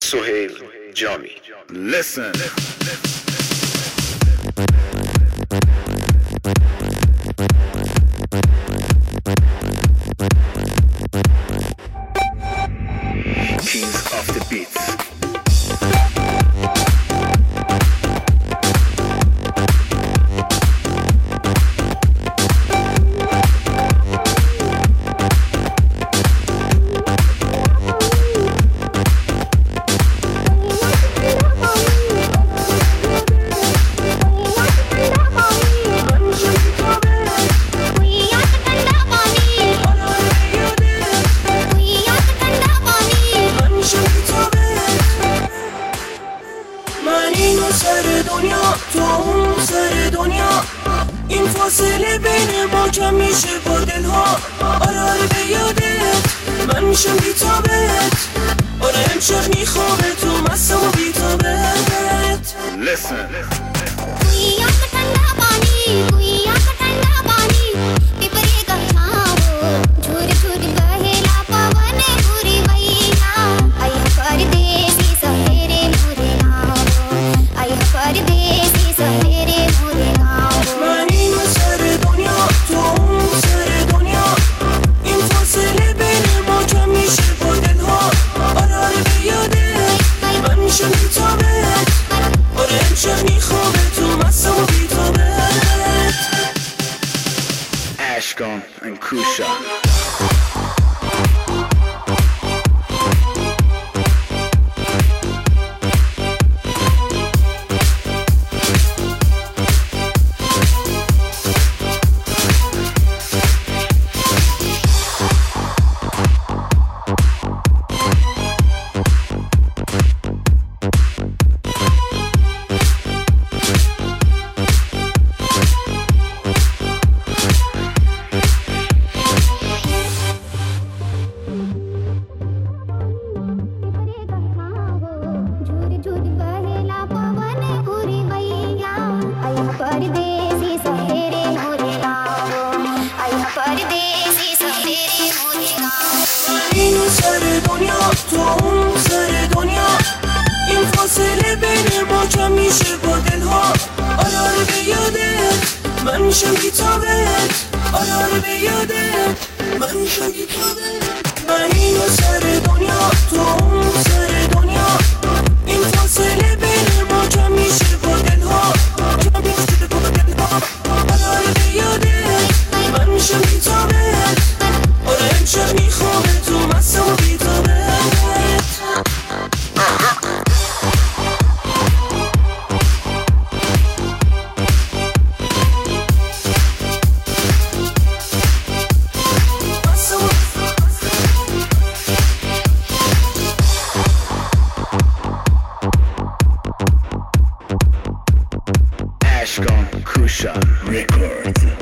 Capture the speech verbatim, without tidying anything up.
سهیل جامی. Listen. Kings of the beats. سر دنیا تو اون سر دنیا، این فاصله بین ما کم میشه با دلها. آره آره به یادت من میشم بیتابت، آره امشب میخوابه تو مستم و بیتابت. Listen. Ashkan and Kusha. این سر دنیا تو اون سر دنیا، این فاصله بین ما کم میشه با دلها. آره آره به یادت من میشم بیتابت، آره آره به یادت من میشم بیتابت. من این سر دنیا تو اون سر دنیا، این فاصله بین ما کم میشه با دلها. کم میشه با دلها. آره آره به یادت من میشم بیتابت، آره امشب میخوابه تو مستم و بیتابت. Ashkan Kusha Records.